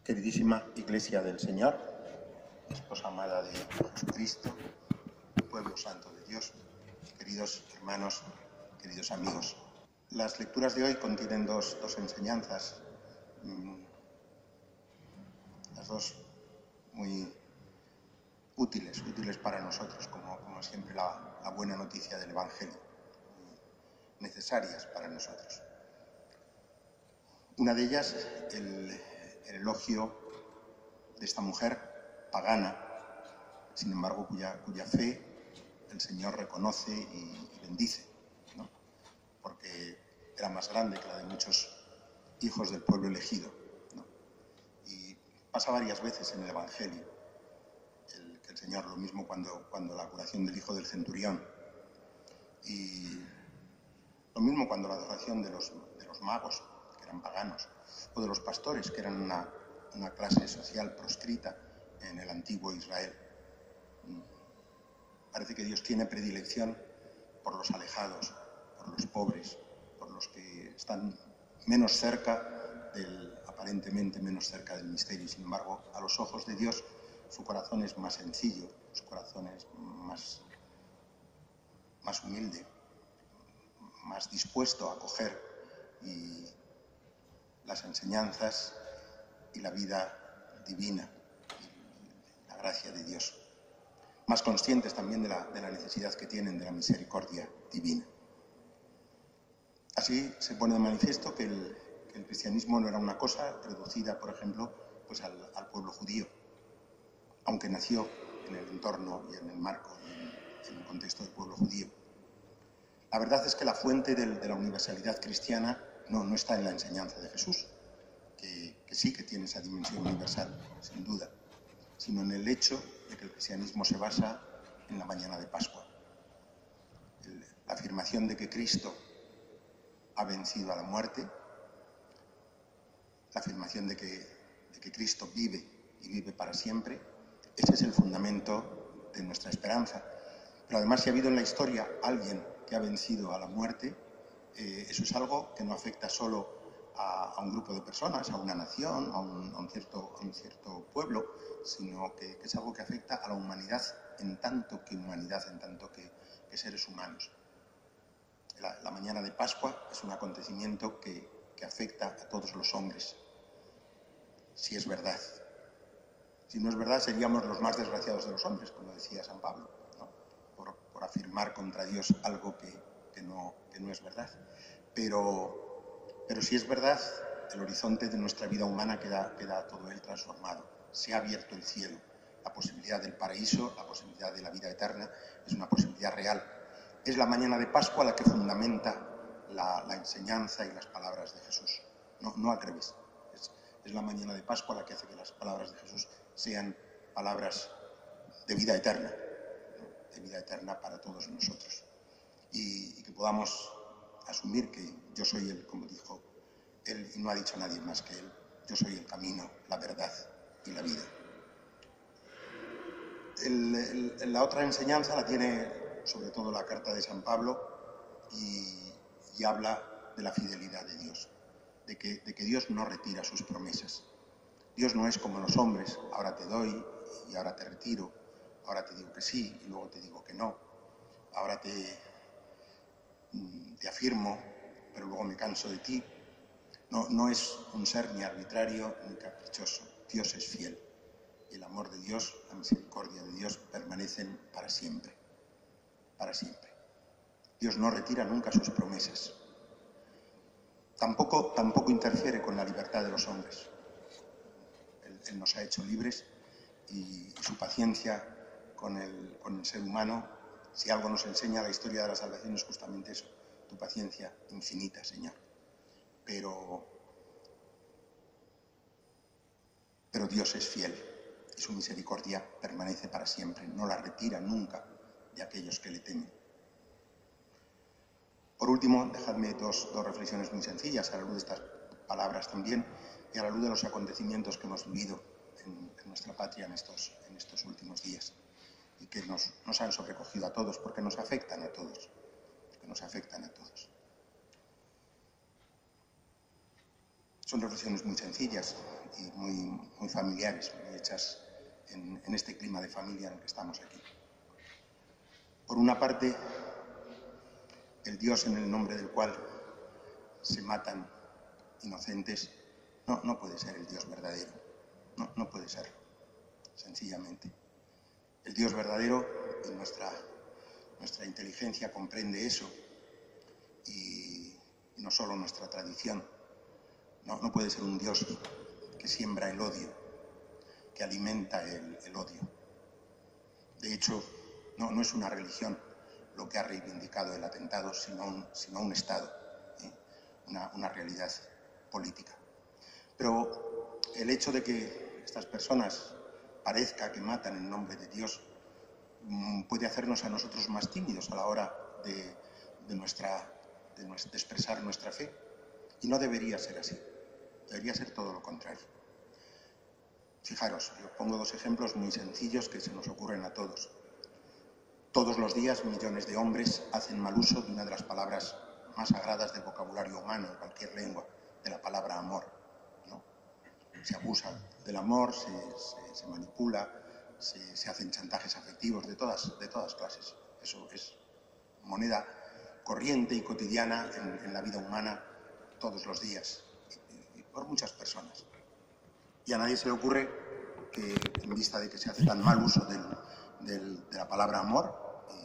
Queridísima Iglesia del Señor, esposa amada de Jesucristo, pueblo santo de Dios, queridos hermanos, queridos amigos. Las lecturas de hoy contienen dos enseñanzas, las dos muy útiles para nosotros, como siempre la buena noticia del Evangelio, necesarias para nosotros. Una de ellas, el elogio de esta mujer pagana, sin embargo, cuya fe el Señor reconoce y bendice, ¿no? Porque era más grande que la de muchos hijos del pueblo elegido, ¿no? Y pasa varias veces en el Evangelio que el Señor, lo mismo cuando la curación del hijo del centurión, y lo mismo cuando la adoración de los magos, que eran paganos, o de los pastores, que eran una clase social proscrita en el antiguo Israel. Parece que Dios tiene predilección por los alejados, por los pobres, por los que están menos cerca aparentemente menos cerca del misterio. Sin embargo, a los ojos de Dios, su corazón es más sencillo, su corazón es más humilde, más dispuesto a acoger y las enseñanzas y la vida divina, y la gracia de Dios. Más conscientes también de la necesidad que tienen de la misericordia divina. Así se pone de manifiesto que el cristianismo no era una cosa reducida, por ejemplo, pues al pueblo judío, aunque nació en el entorno y en el marco y en el contexto del pueblo judío. La verdad es que la fuente de la universalidad cristiana no está en la enseñanza de Jesús, que sí que tiene esa dimensión universal, sin duda, sino en el hecho de que el cristianismo se basa en la mañana de Pascua. La afirmación de que Cristo ha vencido a la muerte, la afirmación de que Cristo vive y vive para siempre, ese es el fundamento de nuestra esperanza. Pero además, si ha habido en la historia alguien que ha vencido a la muerte, eso es algo que no afecta solo a un grupo de personas, a una nación, a un cierto pueblo, sino que es algo que afecta a la humanidad en tanto que seres humanos. La mañana de Pascua es un acontecimiento que afecta a todos los hombres, si es verdad. Si no es verdad, seríamos los más desgraciados de los hombres, como decía San Pablo, ¿no? Por afirmar contra Dios algo que no es verdad. Pero si es verdad, el horizonte de nuestra vida humana queda todo él transformado. Se ha abierto el cielo. La posibilidad del paraíso, la posibilidad de la vida eterna, es una posibilidad real. Es la mañana de Pascua la que fundamenta la enseñanza y las palabras de Jesús. No al revés. Es la mañana de Pascua la que hace que las palabras de Jesús sean palabras de vida eterna, ¿no? De vida eterna para todos nosotros. Y que podamos asumir que yo soy Él, como dijo Él, y no ha dicho nadie más que Él. Yo soy el camino, la verdad y la vida. La otra enseñanza la tiene sobre todo la carta de San Pablo y habla de la fidelidad de Dios, de que Dios no retira sus promesas. Dios no es como los hombres, ahora te doy y ahora te retiro, ahora te digo que sí y luego te digo que no, ahora te afirmo, pero luego me canso de ti. No es un ser ni arbitrario ni caprichoso. Dios es fiel. El amor de Dios, la misericordia de Dios permanecen para siempre. Para siempre. Dios no retira nunca sus promesas. Tampoco interfiere con la libertad de los hombres. Él nos ha hecho libres y su paciencia con el ser humano, si algo nos enseña la historia de la salvación, es justamente eso, tu paciencia infinita, Señor. Pero Dios es fiel y su misericordia permanece para siempre, no la retira nunca de aquellos que le temen. Por último, dejadme dos reflexiones muy sencillas a la luz de estas palabras también y a la luz de los acontecimientos que hemos vivido en nuestra patria en estos últimos días y que nos han sobrecogido a todos porque nos afectan a todos. Son reflexiones muy sencillas y muy familiares, muy hechas en este clima de familia en el que estamos aquí. Por una parte, el Dios en el nombre del cual se matan inocentes no puede ser el Dios verdadero. No puede serlo, sencillamente. El Dios verdadero, y nuestra inteligencia comprende eso, y no solo nuestra tradición. No puede ser un Dios que siembra el odio, que alimenta el odio. De hecho, no es una religión lo que ha reivindicado el atentado, sino un Estado, una realidad política. Pero el hecho de que estas personas parezca que matan en nombre de Dios puede hacernos a nosotros más tímidos a la hora de expresar nuestra fe. Y no debería ser así. Debería ser todo lo contrario. Fijaros, yo pongo dos ejemplos muy sencillos que se nos ocurren a todos. Todos los días millones de hombres hacen mal uso de una de las palabras más sagradas del vocabulario humano en cualquier lengua, de la palabra amor, ¿no? Se abusa del amor, se manipula, se hacen chantajes afectivos de todas clases. Eso es moneda corriente y cotidiana en la vida humana todos los días y por muchas personas. Y a nadie se le ocurre que, en vista de que se hace tan mal uso de la palabra amor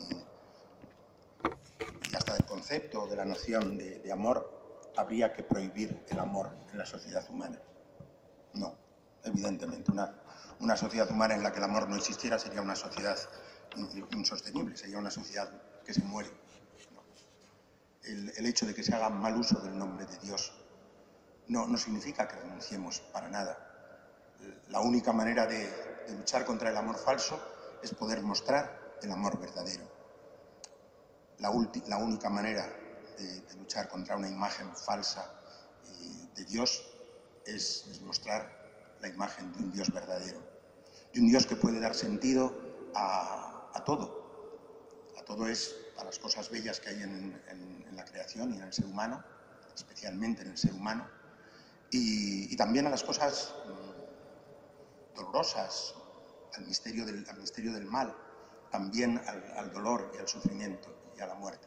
y hasta del concepto, de la noción de amor, habría que prohibir el amor en la sociedad humana. No, evidentemente. Una sociedad humana en la que el amor no existiera sería una sociedad insostenible, sería una sociedad que se muere. No. El hecho de que se haga mal uso del nombre de Dios no significa que renunciemos para nada. La única manera de luchar contra el amor falso es poder mostrar el amor verdadero. La única manera de luchar contra una imagen falsa de Dios es mostrar la imagen de un Dios verdadero, de un Dios que puede dar sentido a todo. A todo es a las cosas bellas que hay en la creación y en el ser humano, especialmente en el ser humano, y también a las cosas dolorosas, al misterio del mal, también al dolor y al sufrimiento y a la muerte.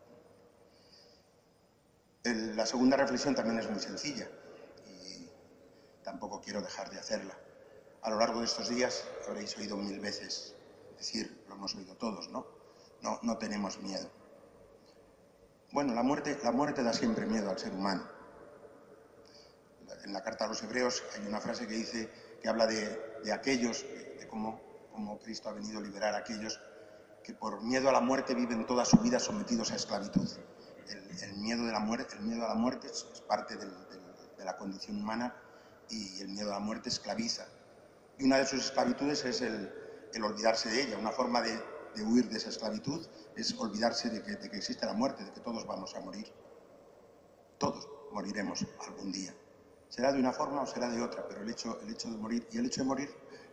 La segunda reflexión también es muy sencilla y tampoco quiero dejar de hacerla. A lo largo de estos días habréis oído 1000 veces decir, lo hemos oído todos, no tenemos miedo. Bueno, la muerte da siempre miedo al ser humano. En la carta a los Hebreos hay una frase que habla de aquellos, de cómo Cristo ha venido a liberar a aquellos que por miedo a la muerte viven toda su vida sometidos a esclavitud. El miedo a la muerte es parte de la condición humana y el miedo a la muerte esclaviza. Y una de sus esclavitudes es el olvidarse de ella. Una forma de huir de esa esclavitud es olvidarse de que existe la muerte, de que todos vamos a morir. Todos moriremos algún día. Será de una forma o será de otra, pero el hecho de morir, y el hecho de morir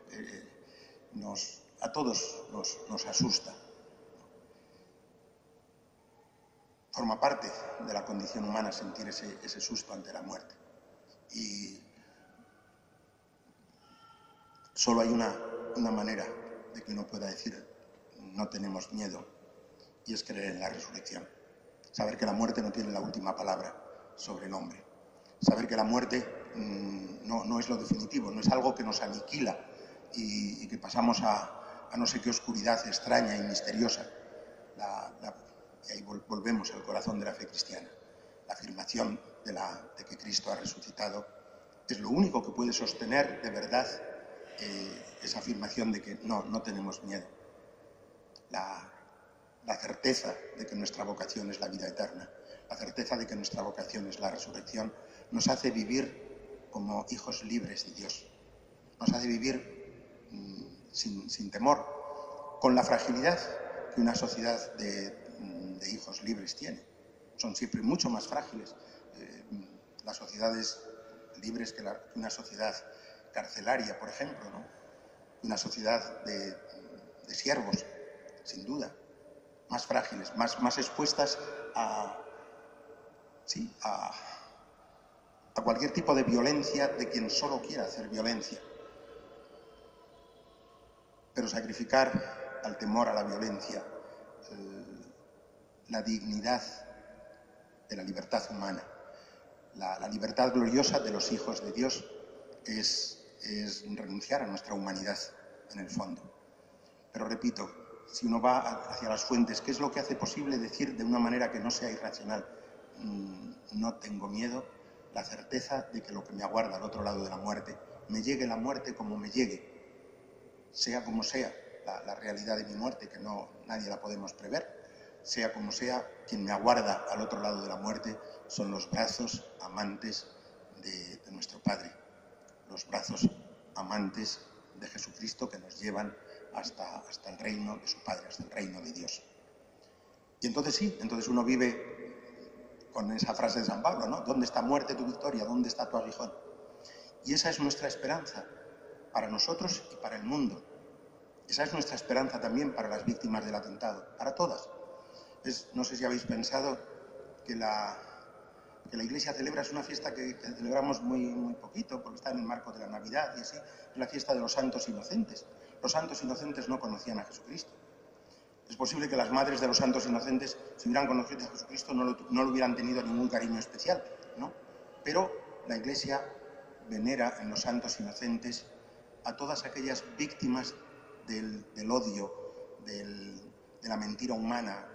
a todos nos asusta. Forma parte de la condición humana sentir ese susto ante la muerte. Y solo hay una manera de que uno pueda decir no tenemos miedo, y es creer en la resurrección. Saber que la muerte no tiene la última palabra sobre el hombre. Saber que la muerte no es lo definitivo, no es algo que nos aniquila y que pasamos a no sé qué oscuridad extraña y misteriosa. Y ahí volvemos al corazón de la fe cristiana. La afirmación de que Cristo ha resucitado es lo único que puede sostener de verdad esa afirmación de que no tenemos miedo. La certeza de que nuestra vocación es la vida eterna, la certeza de que nuestra vocación es la resurrección, nos hace vivir como hijos libres de Dios. Nos hace vivir sin temor, con la fragilidad que una sociedad de hijos libres tiene. Son siempre mucho más frágiles las sociedades libres que una sociedad carcelaria, por ejemplo, ¿no? Una sociedad de siervos, sin duda, más frágiles, más expuestas a a cualquier tipo de violencia de quien solo quiera hacer violencia. Pero sacrificar al temor a la violencia la dignidad de la libertad humana, la libertad gloriosa de los hijos de Dios es renunciar a nuestra humanidad en el fondo. Pero repito, si uno va hacia las fuentes, ¿qué es lo que hace posible decir de una manera que no sea irracional? No tengo miedo, la certeza de que lo que me aguarda al otro lado de la muerte, me llegue la muerte como me llegue, sea como sea la realidad de mi muerte, que nadie la podemos prever, sea como sea, quien me aguarda al otro lado de la muerte son los brazos amantes de nuestro Padre, los brazos amantes de Jesucristo que nos llevan hasta el reino de su Padre, hasta el reino de Dios. Y entonces sí, entonces uno vive con esa frase de San Pablo, ¿no? ¿Dónde está muerte tu victoria? ¿Dónde está tu aguijón? Y esa es nuestra esperanza para nosotros y para el mundo. Esa es nuestra esperanza también para las víctimas del atentado, para todas. No sé si habéis pensado que la Iglesia celebra, es una fiesta que celebramos muy poquito, porque está en el marco de la Navidad y así, es la fiesta de los santos inocentes. Los santos inocentes no conocían a Jesucristo. Es posible que las madres de los santos inocentes, si hubieran conocido a Jesucristo, no le hubieran tenido ningún cariño especial, ¿no? Pero la Iglesia venera en los santos inocentes a todas aquellas víctimas del odio, de la mentira humana,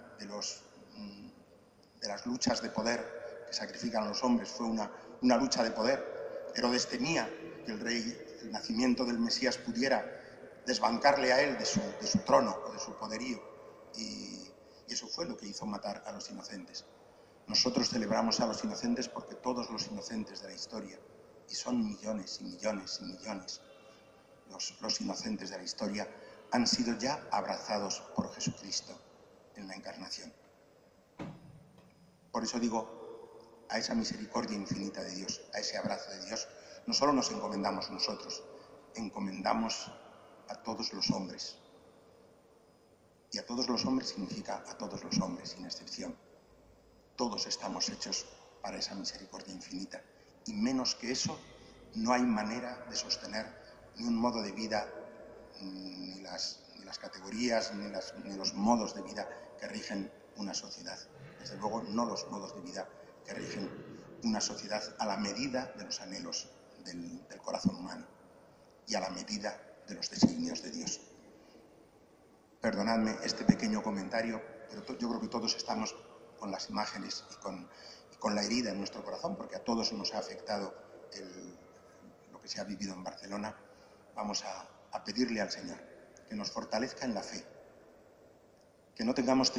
de las luchas de poder que sacrifican a los hombres. Fue una lucha de poder. Herodes temía que el nacimiento del Mesías pudiera desbancarle a él de su trono o de su poderío. Y eso fue lo que hizo matar a los inocentes. Nosotros celebramos a los inocentes porque todos los inocentes de la historia, y son millones y millones y millones, los inocentes de la historia, han sido ya abrazados por Jesucristo en la encarnación. Por eso digo, a esa misericordia infinita de Dios, a ese abrazo de Dios, no solo nos encomendamos nosotros, encomendamos a todos los hombres. Y a todos los hombres significa a todos los hombres, sin excepción. Todos estamos hechos para esa misericordia infinita. Y menos que eso, no hay manera de sostener ni un modo de vida, ni las categorías, ni los modos de vida que rigen una sociedad. Desde luego, no los modos de vida que rigen una sociedad a la medida de los anhelos del corazón humano y a la medida de los designios de Dios. Perdonadme este pequeño comentario, pero yo creo que todos estamos con las imágenes y con la herida en nuestro corazón, porque a todos nos ha afectado lo que se ha vivido en Barcelona. Vamos a pedirle al Señor que nos fortalezca en la fe, que no tengamos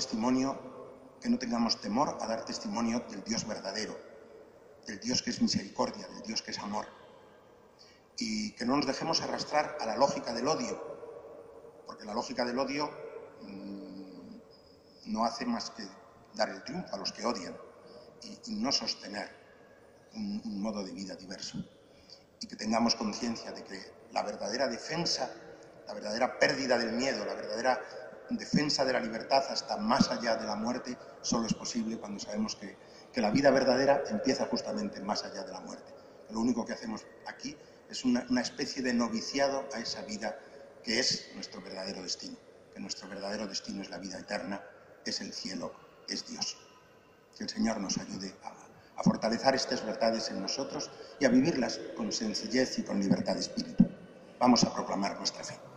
temor a dar testimonio del Dios verdadero, del Dios que es misericordia, del Dios que es amor, y que no nos dejemos arrastrar a la lógica del odio, porque la lógica del odio no hace más que dar el triunfo a los que odian y no sostener un modo de vida diverso. Y que tengamos conciencia de que la verdadera defensa, la verdadera pérdida del miedo, la verdadera defensa de la libertad hasta más allá de la muerte, solo es posible cuando sabemos que la vida verdadera empieza justamente más allá de la muerte. Lo único que hacemos aquí es una especie de noviciado a esa vida que es nuestro verdadero destino, que nuestro verdadero destino es la vida eterna, es el cielo, es Dios. Que el Señor nos ayude a fortalecer estas verdades en nosotros y a vivirlas con sencillez y con libertad de espíritu. Vamos a proclamar nuestra fe.